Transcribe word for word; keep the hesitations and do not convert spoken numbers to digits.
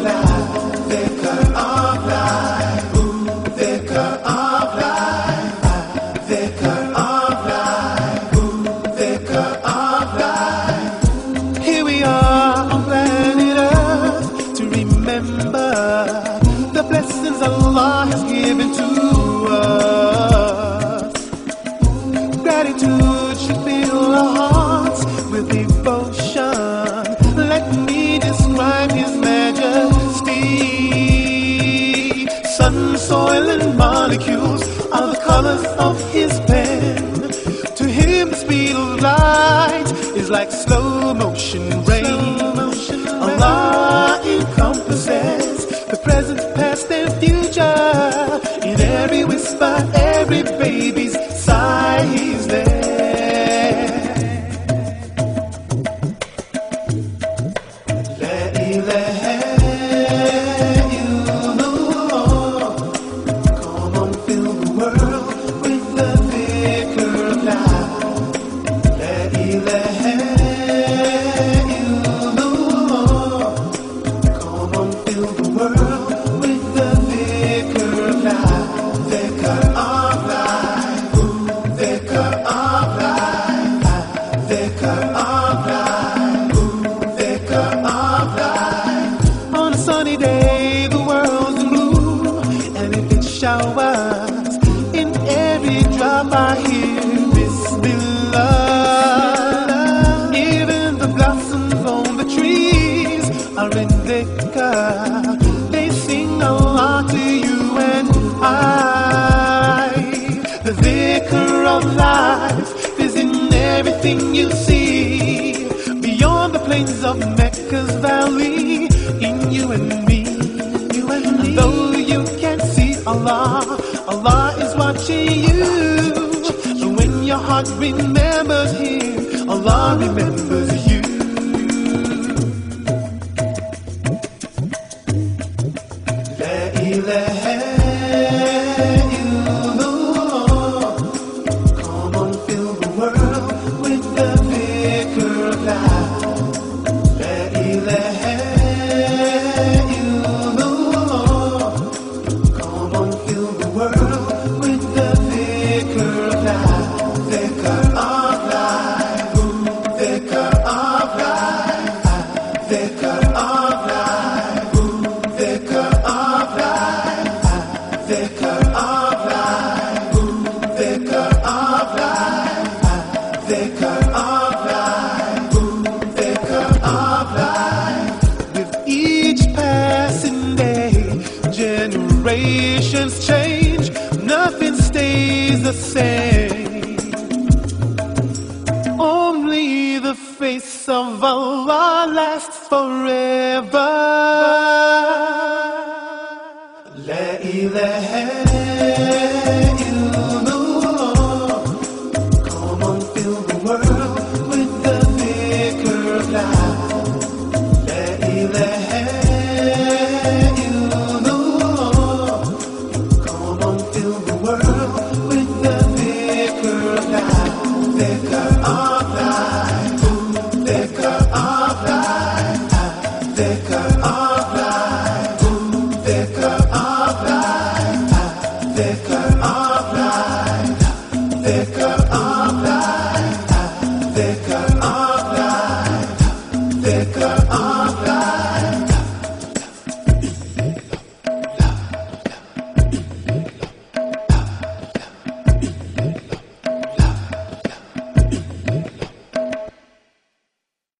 Allah has given to us. Gratitude should fill our hearts with devotion. Let me describe His majesty. Sun, soil, and molecules are the colors of His pen. To Him the speed of light is like slow motion rain. Allah encompasses the present, past, and future. In every whisper, every baby's sigh, He's there. La ilaha illallah. Come on, fill the world with the dhikr of life. La ilaha illallah. Come on, fill the world. Day, the world's in bloom, and if it showers, in every drop I hear Bismillah. Even the blossoms on the trees are in dhikr. They sing Allah to you and I. The dhikr of life is in everything you see. Beyond the plains of Mecca's valley, in you and me. And though you can't see Allah, Allah is watching you. And when your heart remembers Him, Allah remembers you. La ilaha illallah. Come on, fill the world with the dhikr of life. La ilaha Generations change, nothing stays the same. Only the face of Allah lasts forever. La ilaha